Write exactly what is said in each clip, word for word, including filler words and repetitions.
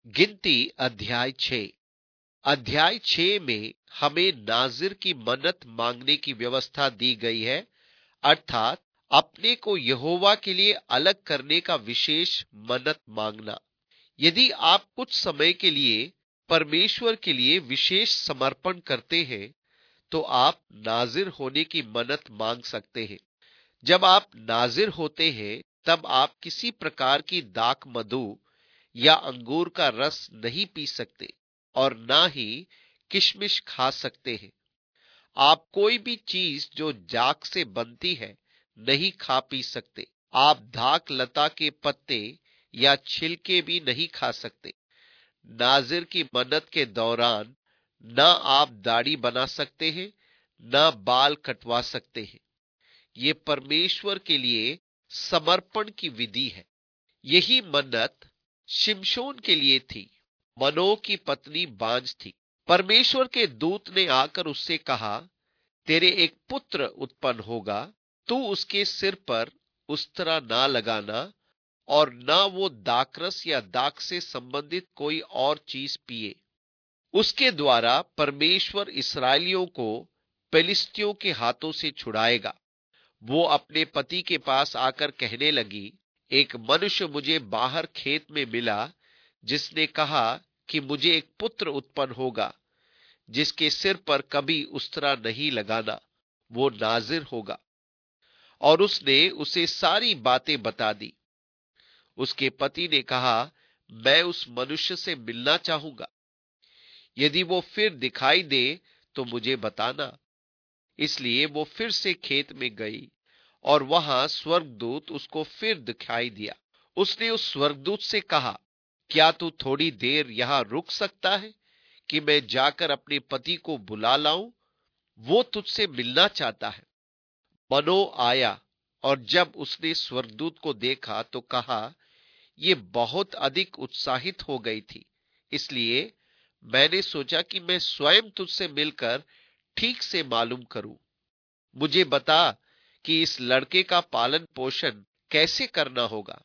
गिनती अध्याय छह। अध्याय छह में हमें नाजिर की मन्नत मांगने की व्यवस्था दी गई है, अर्थात अपने को यहोवा के लिए अलग करने का विशेष मन्नत मांगना। यदि आप कुछ समय के लिए परमेश्वर के लिए विशेष समर्पण करते हैं तो आप नाजिर होने की मन्नत मांग सकते हैं। जब आप नाजिर होते हैं तब आप किसी प्रकार की दाख मधु या अंगूर का रस नहीं पी सकते और ना ही किशमिश खा सकते हैं। आप कोई भी चीज जो जाग से बनती है नहीं खा पी सकते। आप धाक लता के पत्ते या छिलके भी नहीं खा सकते। नाजिर की मन्नत के दौरान ना आप दाढ़ी बना सकते हैं, ना बाल कटवा सकते हैं। ये परमेश्वर के लिए समर्पण की विधि है। यही मन्नत शिमशोन के लिए थी। मनोह की पत्नी बांझ थी। परमेश्वर के दूत ने आकर उससे कहा, तेरे एक पुत्र उत्पन्न होगा, तू उसके सिर पर उस्तरा ना लगाना और ना वो दाखरस या दाख से संबंधित कोई और चीज पिए। उसके द्वारा परमेश्वर इस्राएलियों को फिलिस्तियों के हाथों से छुड़ाएगा। वो अपने पति के पास आकर कहने लगी, एक मनुष्य मुझे बाहर खेत में मिला जिसने कहा कि मुझे एक पुत्र उत्पन्न होगा, जिसके सिर पर कभी उस्तरा नहीं लगाना, वो नाजिर होगा। और उसने उसे सारी बातें बता दी। उसके पति ने कहा, मैं उस मनुष्य से मिलना चाहूंगा। यदि वो फिर दिखाई दे तो मुझे बताना। इसलिए वो फिर से खेत में गई और वहां स्वर्गदूत उसको फिर दिखाई दिया। उसने उस स्वर्गदूत से कहा, क्या तू थोड़ी देर यहां रुक सकता है कि मैं जाकर अपने पति को बुला लाऊं? वो तुझसे मिलना चाहता है। मनोह आया और जब उसने स्वर्गदूत को देखा तो कहा, ये बहुत अधिक उत्साहित हो गई थी, इसलिए मैंने सोचा कि मैं स्वयं तुझसे मिलकर ठीक से मालूम करूं। मुझे बता कि इस लड़के का पालन पोषण कैसे करना होगा।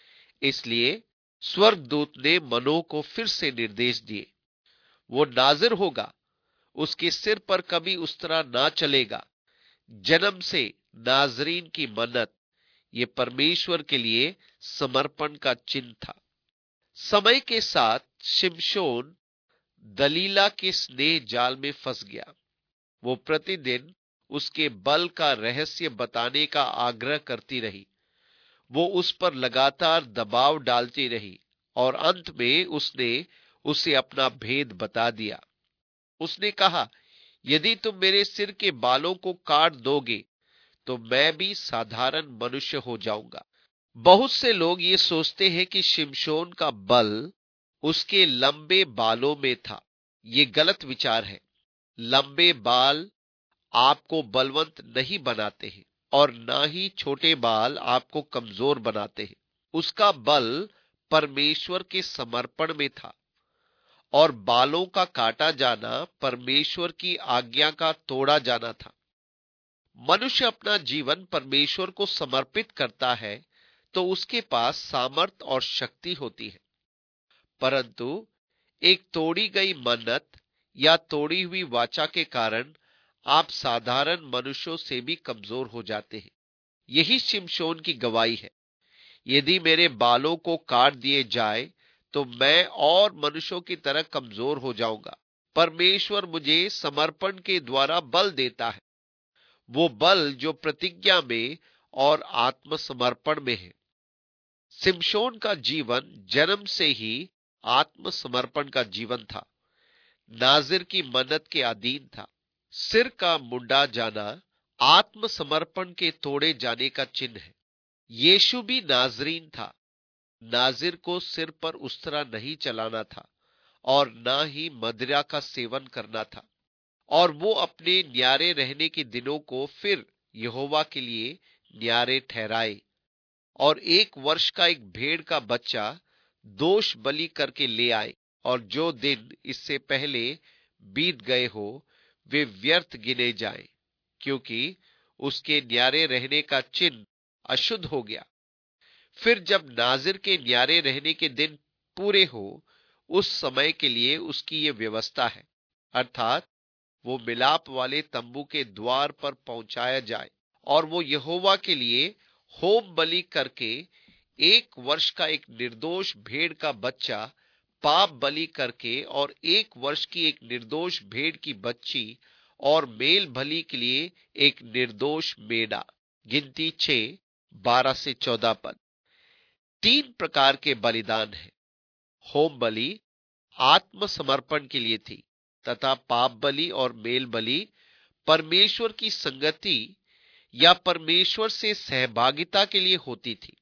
इसलिए स्वर्गदूत ने मनोह को फिर से निर्देश दिए। वो नाजिर होगा, उसके सिर पर कभी उस्तरा ना चलेगा। जन्म से नाजरीन की मन्नत ये परमेश्वर के लिए समर्पण का चिन्ह था। समय के साथ शिमशोन दलीला के स्नेह जाल में फंस गया। वो प्रतिदिन उसके बल का रहस्य बताने का आग्रह करती रही। वो उस पर लगातार दबाव डालती रही और अंत में उसने उसे अपना भेद बता दिया। उसने कहा, यदि तुम मेरे सिर के बालों को काट दोगे तो मैं भी साधारण मनुष्य हो जाऊंगा। बहुत से लोग ये सोचते हैं कि शिमशोन का बल उसके लंबे बालों में था। ये गलत विचार है। लंबे बाल आपको बलवंत नहीं बनाते हैं और ना ही छोटे बाल आपको कमजोर बनाते हैं। उसका बल परमेश्वर के समर्पण में था और बालों का काटा जाना परमेश्वर की आज्ञा का तोड़ा जाना था। मनुष्य अपना जीवन परमेश्वर को समर्पित करता है तो उसके पास सामर्थ और शक्ति होती है, परंतु एक तोड़ी गई मन्नत या तोड़ी हुई वाचा के कारण आप साधारण मनुष्यों से भी कमजोर हो जाते हैं। यही शिमशोन की गवाही है। यदि मेरे बालों को काट दिए जाए तो मैं और मनुष्यों की तरह कमजोर हो जाऊंगा। परमेश्वर मुझे समर्पण के द्वारा बल देता है, वो बल जो प्रतिज्ञा में और आत्मसमर्पण में है। शिमशोन का जीवन जन्म से ही आत्मसमर्पण का जीवन था, नाजिर की मन्नत के अधीन था। सिर का मुंडा जाना आत्मसमर्पण के तोड़े जाने का चिन्ह है। यीशु भी नाजरीन था। नाजिर को सिर पर उस्तरा नहीं चलाना था और ना ही मदिरा का सेवन करना था, और वो अपने न्यारे रहने के दिनों को फिर यहोवा के लिए न्यारे ठहराए और एक वर्ष का एक भेड़ का बच्चा दोष बलि करके ले आए, और जो दिन इससे पहले बीत गए हो वे व्यर्थ गिने जाएं, क्योंकि उसके न्यारे रहने का चिन्ह अशुद्ध हो गया। फिर जब नाजिर के न्यारे रहने के दिन पूरे हो उस समय के लिए उसकी ये व्यवस्था है, अर्थात वो मिलाप वाले तंबू के द्वार पर पहुंचाया जाए और वो यहोवा के लिए होम बलि करके एक वर्ष का एक निर्दोष भेड़ का बच्चा पाप बलि करके और एक वर्ष की एक निर्दोष भेड़ की बच्ची और मेल बलि के लिए एक निर्दोष मेढ़ा। गिनती छह बारह से चौदह पद। तीन प्रकार के बलिदान हैं। होम बलि आत्मसमर्पण के लिए थी तथा पाप बलि और मेल बलि परमेश्वर की संगति या परमेश्वर से सहभागिता के लिए होती थी।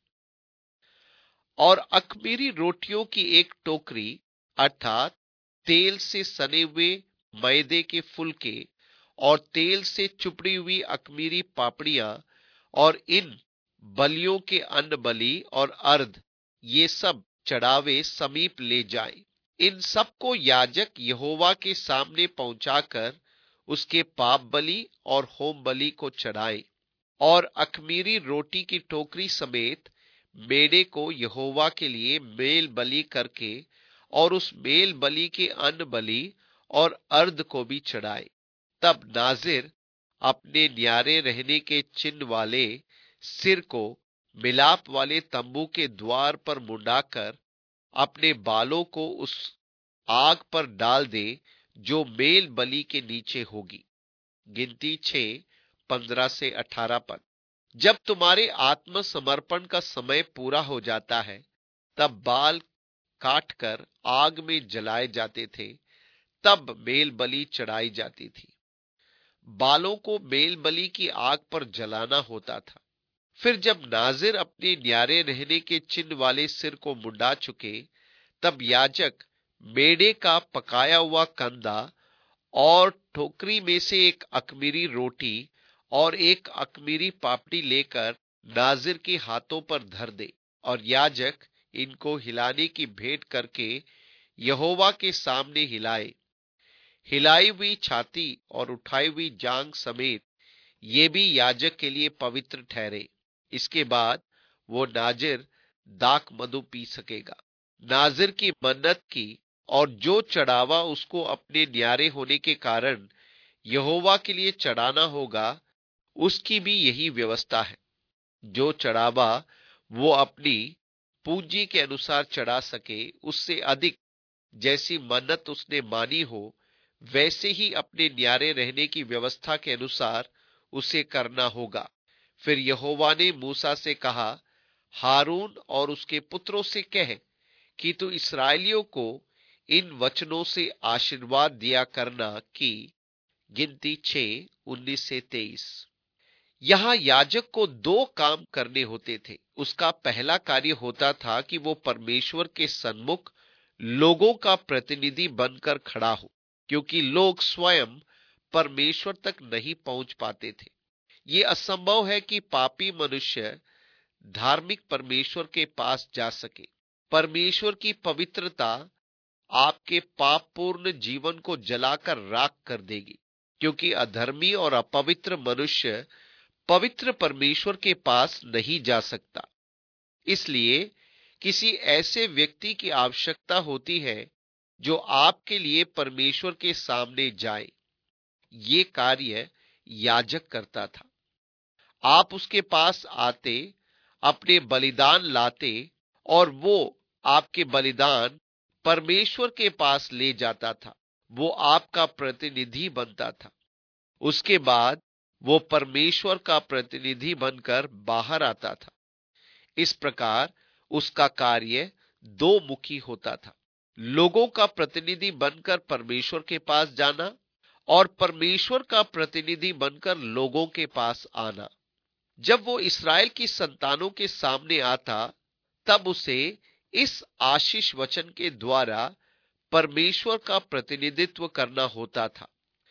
और अख़मीरी रोटियों की एक टोकरी अर्थात तेल से सने हुए मैदे के फुलके और तेल से चुपड़ी हुई अख़मीरी पापड़ियां और इन बलियों के अन्न बलि और अर्ध ये सब चढ़ावे समीप ले जाए। इन सबको याजक यहोवा के सामने पहुंचाकर उसके पाप बलि और होम बलि को चढ़ाए और अख़मीरी रोटी की टोकरी समेत मेढ़े को यहोवा के लिए मेल बलि करके और उस मेल बलि के अन्न बलि और अर्ध को भी चढ़ाए। तब नाजिर अपने न्यारे रहने के चिन्ह वाले सिर को मिलाप वाले तंबू के द्वार पर मुंडाकर अपने बालों को उस आग पर डाल दे जो मेल बलि के नीचे होगी। गिनती छह पंद्रह से अठारह पद। जब तुम्हारे आत्मसमर्पण का समय पूरा हो जाता है तब बाल काटकर आग में जलाए जाते थे, तब मेल बलि चढ़ाई जाती थी। बालों को मेल बलि की आग पर जलाना होता था। फिर जब नाजिर अपने न्यारे रहने के चिन्ह वाले सिर को मुंडा चुके तब याजक मेढ़े का पकाया हुआ कंदा और टोकरी में से एक अख़मीरी रोटी और एक अख़मीरी पापड़ी लेकर नाजिर के हाथों पर धर दे और याजक इनको हिलाने की भेंट करके यहोवा के सामने हिलाए। हिलाई हुई छाती और उठाई हुई जांग समेत ये भी याजक के लिए पवित्र ठहरे। इसके बाद वो नाजिर दाख मधु पी सकेगा। नाजिर की मन्नत की और जो चढ़ावा उसको अपने न्यारे होने के कारण यहोवा के लिए चढ़ाना होगा उसकी भी यही व्यवस्था है। जो चढ़ावा वो अपनी पूंजी के अनुसार चढ़ा सके उससे अधिक जैसी मन्नत उसने मानी हो वैसे ही अपने न्यारे रहने की व्यवस्था के अनुसार उसे करना होगा। फिर यहोवा ने मूसा से कहा, हारून और उसके पुत्रों से कह कि तू इस्राएलियों को इन वचनों से आशीर्वाद दिया करना कि गिनती छह उन्नीस से तेईस। यहां याजक को दो काम करने होते थे। उसका पहला कार्य होता था कि वो परमेश्वर के सन्मुख लोगों का प्रतिनिधि बनकर खड़ा हो, क्योंकि लोग स्वयं परमेश्वर तक नहीं पहुंच पाते थे। ये असंभव है कि पापी मनुष्य धार्मिक परमेश्वर के पास जा सके। परमेश्वर की पवित्रता आपके पापपूर्ण जीवन को जलाकर राख कर देगी, क्योंकि अधर्मी और अपवित्र मनुष्य पवित्र परमेश्वर के पास नहीं जा सकता। इसलिए किसी ऐसे व्यक्ति की आवश्यकता होती है जो आपके लिए परमेश्वर के सामने जाए। ये कार्य याजक करता था। आप उसके पास आते, अपने बलिदान लाते और वो आपके बलिदान परमेश्वर के पास ले जाता था। वो आपका प्रतिनिधि बनता था। उसके बाद वो परमेश्वर का प्रतिनिधि बनकर बाहर आता था। इस प्रकार उसका कार्य दो मुखी होता था, लोगों का प्रतिनिधि बनकर परमेश्वर के पास जाना और परमेश्वर का प्रतिनिधि बनकर लोगों के पास आना। जब वो इस्राएल की संतानों के सामने आता तब उसे इस आशीष वचन के द्वारा परमेश्वर का प्रतिनिधित्व करना होता था।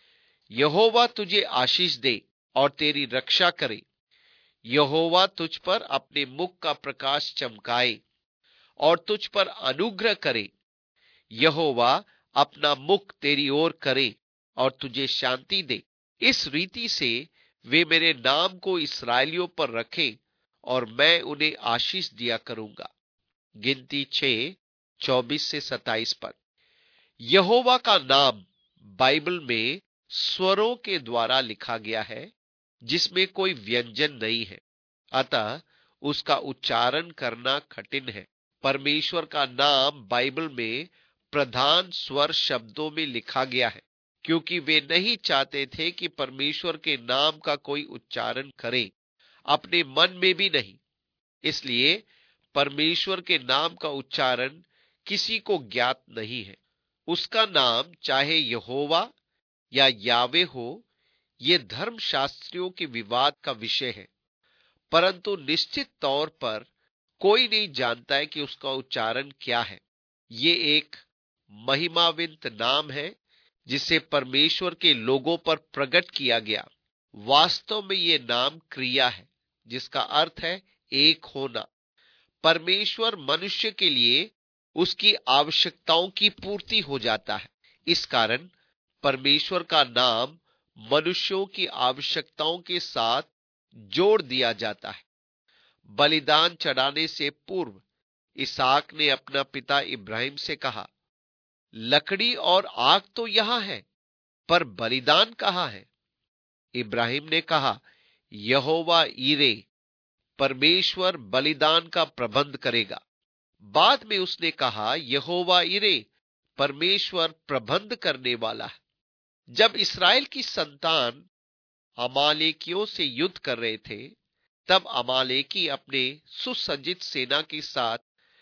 यहोवा तुझे आशीष दे और तेरी रक्षा करे। यहोवा तुझ पर अपने मुख का प्रकाश चमकाए और तुझ पर अनुग्रह करे। यहोवा अपना मुख तेरी ओर करे और तुझे शांति दे। इस रीति से वे मेरे नाम को इस्राएलियों पर रखें और मैं उन्हें आशीष दिया करूंगा। गिनती छह चौबीस से सत्ताईस पद। यहोवा का नाम बाइबल में स्वरों के द्वारा लिखा गया है, जिसमें कोई व्यंजन नहीं है, अतः उसका उच्चारण करना कठिन है। परमेश्वर का नाम बाइबल में प्रधान स्वर शब्दों में लिखा गया है, क्योंकि वे नहीं चाहते थे कि परमेश्वर के नाम का कोई उच्चारण करे, अपने मन में भी नहीं। इसलिए परमेश्वर के नाम का उच्चारण किसी को ज्ञात नहीं है। उसका नाम चाहे यहोवा या यावे हो, ये धर्मशास्त्रियों के विवाद का विषय है, परंतु निश्चित तौर पर कोई नहीं जानता है कि उसका उच्चारण क्या है। ये एक महिमाविंत नाम है जिसे परमेश्वर के लोगों पर प्रकट किया गया। वास्तव में ये नाम क्रिया है, जिसका अर्थ है एक होना। परमेश्वर मनुष्य के लिए उसकी आवश्यकताओं की पूर्ति हो जाता है। इस कारण परमेश्वर का नाम मनुष्यों की आवश्यकताओं के साथ जोड़ दिया जाता है। बलिदान चढ़ाने से पूर्व इसहाक ने अपना पिता इब्राहिम से कहा, लकड़ी और आग तो यहां है, पर बलिदान कहां है? इब्राहिम ने कहा, यहोवा ईरे, परमेश्वर बलिदान का प्रबंध करेगा। बाद में उसने कहा, यहोवा ईरे, परमेश्वर प्रबंध करने वाला है। जब इस्राएल की संतान अमालेकियों से युद्ध कर रहे थे, तब अमालेकी अपने सुसज्जित सेना के साथ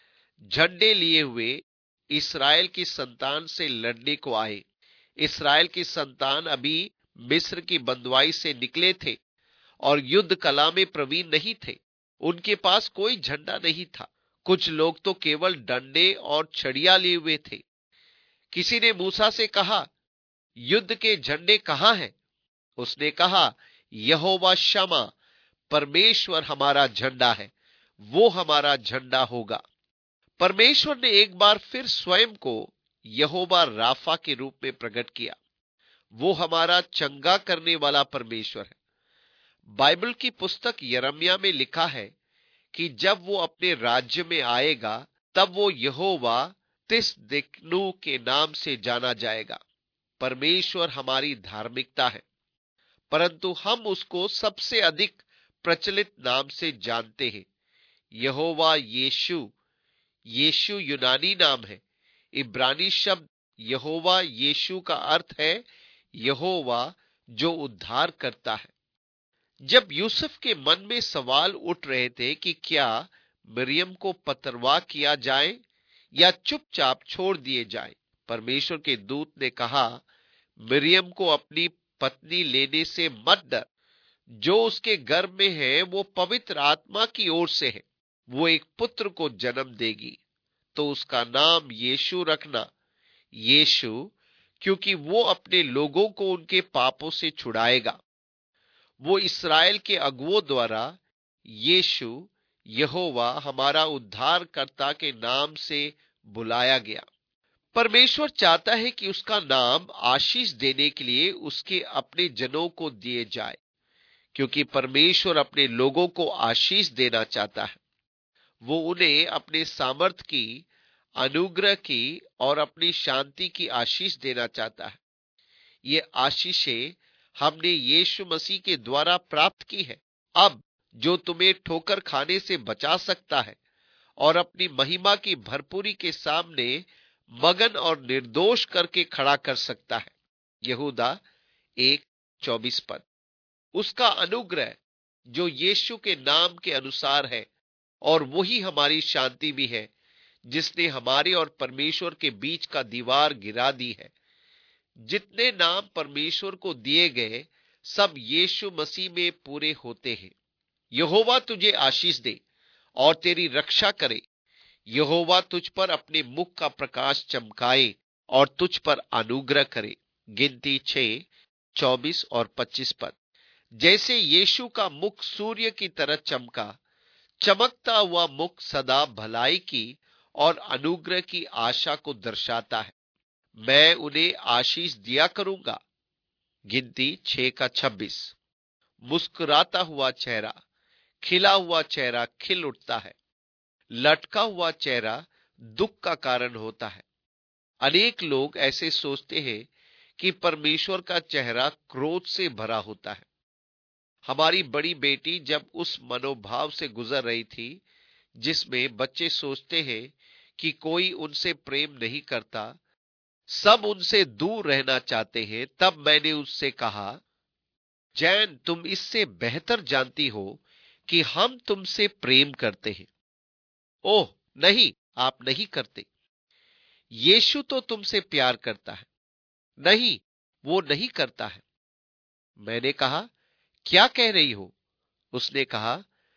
झंडे लिए हुए इस्राएल की संतान से लड़ने को आए। इस्राएल की संतान अभी मिस्र की बंधुआई से निकले थे और युद्ध कला में प्रवीण नहीं थे। उनके पास कोई झंडा नहीं था। कुछ लोग तो केवल डंडे और छड़िया लिए हुए थे। किसी ने मूसा से कहा, युद्ध के झंडे कहां हैं? उसने कहा, यहोवा शमा, परमेश्वर हमारा झंडा है, वो हमारा झंडा होगा। परमेश्वर ने एक बार फिर स्वयं को यहोवा राफा के रूप में प्रकट किया। वो हमारा चंगा करने वाला परमेश्वर है। बाइबल की पुस्तक यिर्मयाह में लिखा है कि जब वो अपने राज्य में आएगा, तब वो यहोवा तिस्दिक्नु के नाम से जाना जाएगा। परमेश्वर हमारी धार्मिकता है, परंतु हम उसको सबसे अधिक प्रचलित नाम से जानते हैं, यहोवा यीशु। यीशु यूनानी नाम है। इब्रानी शब्द यहोवा यीशु का अर्थ है यहोवा जो उद्धार करता है। जब यूसुफ के मन में सवाल उठ रहे थे कि क्या मरियम को पतरवाह किया जाए या चुपचाप छोड़ दिए जाए, परमेश्वर के दूत ने कहा, मरियम को अपनी पत्नी लेने से मत डर। जो उसके गर्भ में है वो पवित्र आत्मा की ओर से है। वो एक पुत्र को जन्म देगी, तो उसका नाम यीशु रखना। यीशु, क्योंकि वो अपने लोगों को उनके पापों से छुड़ाएगा। वो इस्राएल के अगुओं द्वारा यीशु, यहोवा हमारा उद्धारकर्ता के नाम से बुलाया गया। परमेश्वर चाहता है कि उसका नाम आशीष देने के लिए उसके अपने जनों को दिए जाए, क्योंकि परमेश्वर अपने लोगों को आशीष देना चाहता है। वो उन्हें अपने सामर्थ की, अनुग्रह की और अपनी शांति की आशीष देना चाहता है। ये आशीषें हमने यीशु मसीह के द्वारा प्राप्त की है। अब जो तुम्हें ठोकर खाने से बचा सकता है और अपनी महिमा की भरपूरी के सामने मगन और निर्दोष करके खड़ा कर सकता है। यहूदा एक चौबीस पद। उसका अनुग्रह जो यीशु के नाम के अनुसार है, और वही हमारी शांति भी है, जिसने हमारे और परमेश्वर के बीच का दीवार गिरा दी है। जितने नाम परमेश्वर को दिए गए सब यीशु मसीह में पूरे होते हैं। यहोवा तुझे आशीष दे और तेरी रक्षा करे। यहोवा तुझ पर अपने मुख का प्रकाश चमकाए और तुझ पर अनुग्रह करे। गिनती छह चौबीस और पच्चीस पद। जैसे यीशु का मुख सूर्य की तरह चमका, चमकता हुआ मुख सदा भलाई की और अनुग्रह की आशा को दर्शाता है। मैं उन्हें आशीष दिया करूंगा। गिनती छह का छब्बीस। मुस्कुराता हुआ चेहरा, खिला हुआ चेहरा खिल उठता है। लटका हुआ चेहरा दुख का कारण होता है। अनेक लोग ऐसे सोचते हैं कि परमेश्वर का चेहरा क्रोध से भरा होता है। हमारी बड़ी बेटी जब उस मनोभाव से गुजर रही थी जिसमें बच्चे सोचते हैं कि कोई उनसे प्रेम नहीं करता, सब उनसे दूर रहना चाहते हैं, तब मैंने उससे कहा, जैन, तुम इससे बेहतर जानती हो कि हम तुमसे प्रेम करते हैं। ओह नहीं, आप नहीं करते। यीशु तो तुमसे प्यार करता है। नहीं, वो नहीं करता है। मैंने कहा, क्या कह रही हो? उसने कहा,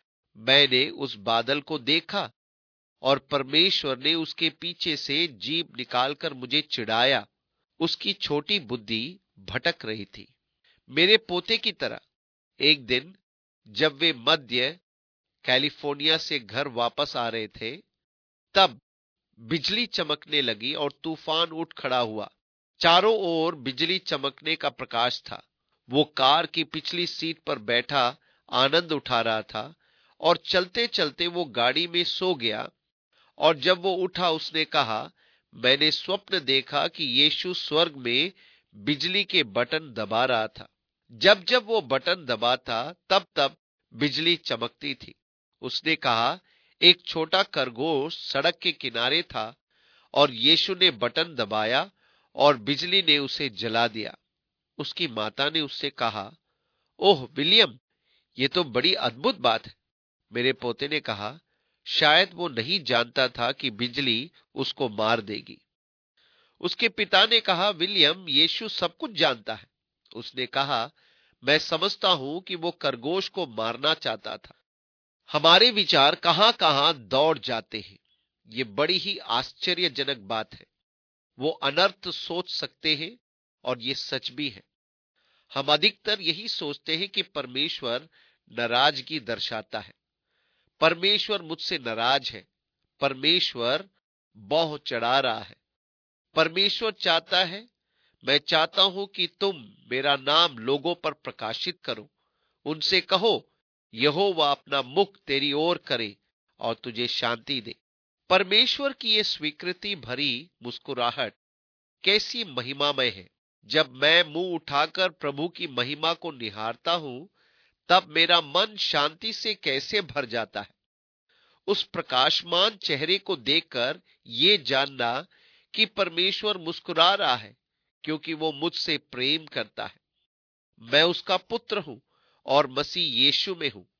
मैंने उस बादल को देखा और परमेश्वर ने उसके पीछे से जीभ निकालकर मुझे चिढ़ाया। उसकी छोटी बुद्धि भटक रही थी, मेरे पोते की तरह। एक दिन जब वे मध्य कैलिफोर्निया से घर वापस आ रहे थे, तब बिजली चमकने लगी और तूफान उठ खड़ा हुआ। चारों ओर बिजली चमकने का प्रकाश था। वो कार की पिछली सीट पर बैठा आनंद उठा रहा था और चलते चलते वो गाड़ी में सो गया। और जब वो उठा उसने कहा, मैंने स्वप्न देखा कि यीशु स्वर्ग में बिजली के बटन दबा रहा था। जब जब वो बटन दबाता तब तब बिजली चमकती थी। उसने कहा, एक छोटा खरगोश सड़क के किनारे था और यीशु ने बटन दबाया और बिजली ने उसे जला दिया। उसकी माता ने उससे कहा, ओह विलियम, ये तो बड़ी अद्भुत बात है। मेरे पोते ने कहा, शायद वो नहीं जानता था कि बिजली उसको मार देगी। उसके पिता ने कहा, विलियम, यीशु सब कुछ जानता है। उसने कहा, मैं समझता हूं कि वो खरगोश को मारना चाहता था। हमारे विचार कहां कहां दौड़ जाते हैं। ये बड़ी ही आश्चर्यजनक बात है। वो अनर्थ सोच सकते हैं और ये सच भी है। हम अधिकतर यही सोचते हैं कि परमेश्वर नाराजगी दर्शाता है। परमेश्वर मुझसे नाराज है। परमेश्वर बौह चढ़ा रहा है। परमेश्वर चाहता है, मैं चाहता हूं कि तुम मेरा नाम लोगों पर प्रकाशित करो। उनसे कहो, यहोवा अपना मुख तेरी ओर करे और तुझे शांति दे। परमेश्वर की ये स्वीकृति भरी मुस्कुराहट कैसी महिमामय है। जब मैं मुंह उठाकर प्रभु की महिमा को निहारता हूं, तब मेरा मन शांति से कैसे भर जाता है। उस प्रकाशमान चेहरे को देखकर ये जानना कि परमेश्वर मुस्कुरा रहा है क्योंकि वो मुझसे प्रेम करता है। मैं उसका पुत्र हूं और मसीह यीशु में हूं।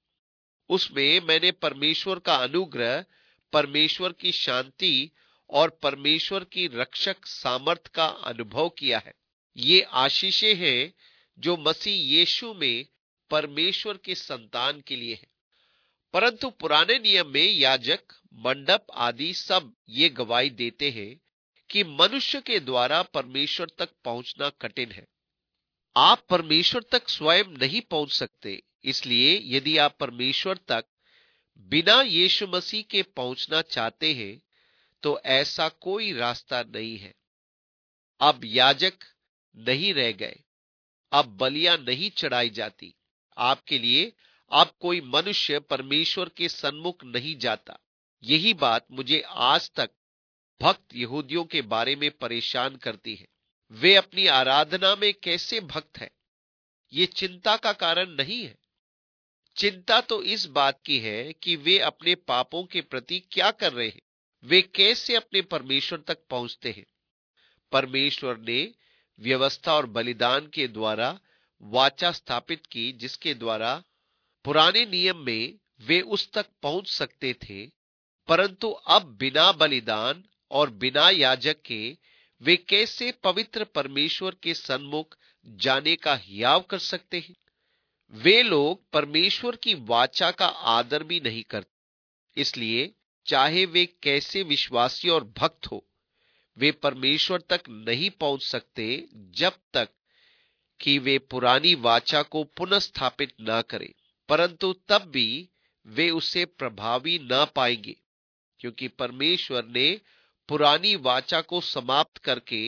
उसमें मैंने परमेश्वर का अनुग्रह, परमेश्वर की शांति और परमेश्वर की रक्षक सामर्थ का अनुभव किया है। ये आशीषें हैं जो मसीह यीशु में परमेश्वर के संतान के लिए है। परंतु पुराने नियम में याजक, मंडप आदि सब ये गवाही देते हैं कि मनुष्य के द्वारा परमेश्वर तक पहुंचना कठिन है। आप परमेश्वर तक स्वयं नहीं पहुंच सकते। इसलिए यदि आप परमेश्वर तक बिना यीशु मसीह के पहुंचना चाहते हैं, तो ऐसा कोई रास्ता नहीं है। अब याजक नहीं रह गए। अब बलियां नहीं चढ़ाई जाती। आपके लिए अब कोई मनुष्य परमेश्वर के सन्मुख नहीं जाता। यही बात मुझे आज तक भक्त यहूदियों के बारे में परेशान करती है। वे अपनी आराधना में कैसे भक्त हैं, ये चिंता का कारण नहीं है। चिंता तो इस बात की है कि वे अपने पापों के प्रति क्या कर रहे हैं। वे कैसे अपने परमेश्वर तक पहुंचते हैं। परमेश्वर ने व्यवस्था और बलिदान के द्वारा वाचा स्थापित की, जिसके द्वारा पुराने नियम में वे उस तक पहुंच सकते थे। परंतु अब बिना बलिदान और बिना याजक के वे कैसे पवित्र परमेश्वर के सन्मुख जाने का हियाव कर सकते हैं। वे लोग परमेश्वर की वाचा का आदर भी नहीं करते। इसलिए चाहे वे कैसे विश्वासी और भक्त हो, वे परमेश्वर तक नहीं पहुंच सकते जब तक कि वे पुरानी वाचा को पुनः स्थापित ना करें। परंतु तब भी वे उसे प्रभावी ना पाएंगे, क्योंकि परमेश्वर ने पुरानी वाचा को समाप्त करके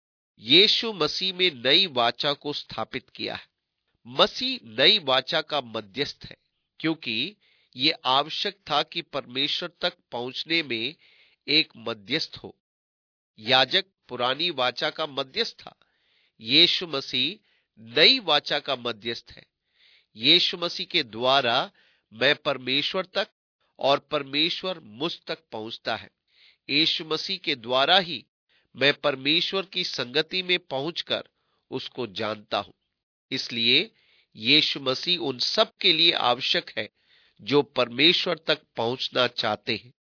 यीशु मसीह में नई वाचा को स्थापित किया है। मसीह नई वाचा का मध्यस्थ है, क्योंकि ये आवश्यक था कि परमेश्वर तक पहुंचने में एक मध्यस्थ हो। याजक पुरानी वाचा का मध्यस्थ था। यीशु मसीह नई वाचा का मध्यस्थ है। यीशु मसीह के द्वारा मैं परमेश्वर तक और परमेश्वर मुझ तक पहुंचता है। यीशु मसीह के द्वारा ही मैं परमेश्वर की संगति में पहुंचकर उसको जानता हूं। इसलिए यीशु मसीह उन सब के लिए आवश्यक है जो परमेश्वर तक पहुंचना चाहते हैं।